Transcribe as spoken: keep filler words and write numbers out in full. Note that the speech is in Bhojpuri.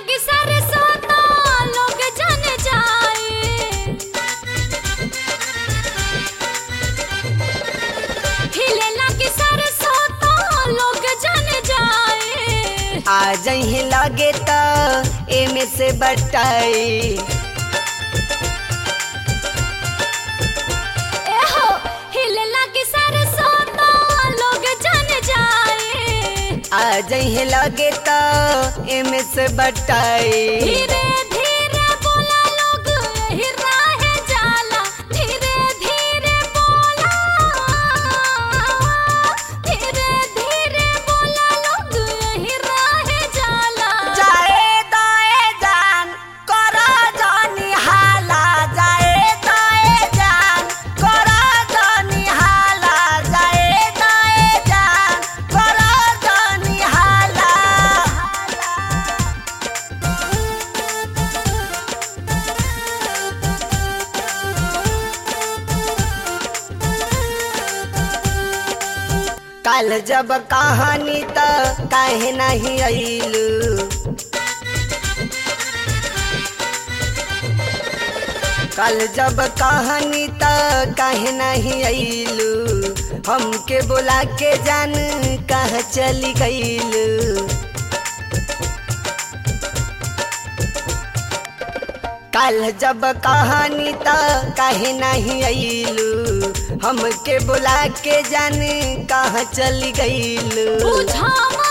लगी सारे सोता लोग जान जाए। हिले लगी सारे सोता लोग जान जाए। आ जही लगे तो एमे से बटाई। एहो हिले लगी सारे सोता लोग जान जाए। आ जही लगे तो एमे से बटाई। धीरे धीरे बोला लोग यही राहे जाला। धीरे धीरे बोला धीरे धीरे बोला लोग यही राहे जाला। जाए दाए जान करा जानी हाला। जाए दाए जान करा जानी हाला। जाए दाए जान करा जानी हाला। कल जब कहानी तो काहे नहीं आइलू। कल जब कहानी तो काहे नहीं आइलू। हमके बुला के जान कहाँ चली गइलू। कल जब कहानी तो काहे नहीं आइलू। हमके बुला के जान कहाँ चली गइलू। बुझा